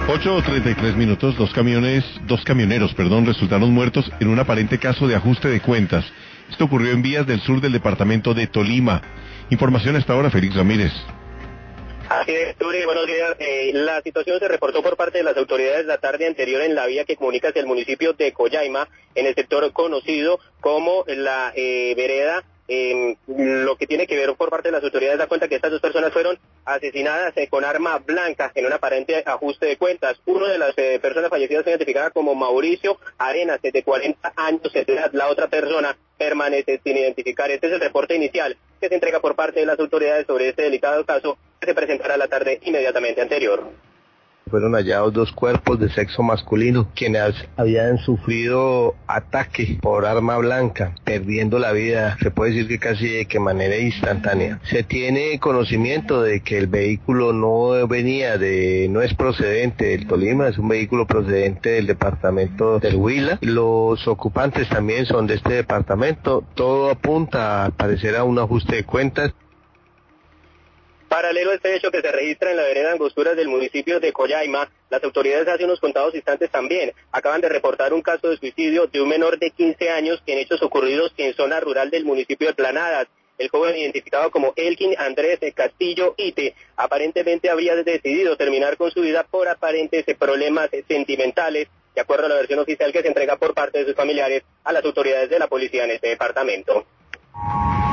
8:33, dos camioneros, resultaron muertos en un aparente caso de ajuste de cuentas. Esto ocurrió en vías del sur del departamento de Tolima. Información hasta ahora, Félix Ramírez. Así es, Turi, buenos días. La situación se reportó por parte de las autoridades la tarde anterior en la vía que comunica hacia el municipio de Collaima, en el sector conocido como la vereda. Lo que tiene que ver por parte de las autoridades da cuenta que estas dos personas fueron asesinadas con arma blanca en un aparente ajuste de cuentas. Una de las personas fallecidas fue identificada como Mauricio Arenas, de 40 años de edad. La otra persona permanece sin identificar. Este es el reporte inicial que se entrega por parte de las autoridades sobre este delicado caso que se presentará la tarde inmediatamente anterior. Fueron hallados dos cuerpos de sexo masculino quienes habían sufrido ataque por arma blanca, perdiendo la vida, se puede decir que casi de manera instantánea. Se tiene conocimiento de que el vehículo no es procedente del Tolima, es un vehículo procedente del departamento del Huila. Los ocupantes también son de este departamento. Todo apunta al parecer a un ajuste de cuentas. Paralelo a este hecho que se registra en la vereda Angosturas del municipio de Collaima, las autoridades hace unos contados instantes también acaban de reportar un caso de suicidio de un menor de 15 años en hechos ocurridos en zona rural del municipio de Planadas. El joven, identificado como Elkin Andrés Castillo Ite, aparentemente habría decidido terminar con su vida por aparentes problemas sentimentales, de acuerdo a la versión oficial que se entrega por parte de sus familiares a las autoridades de la policía en este departamento.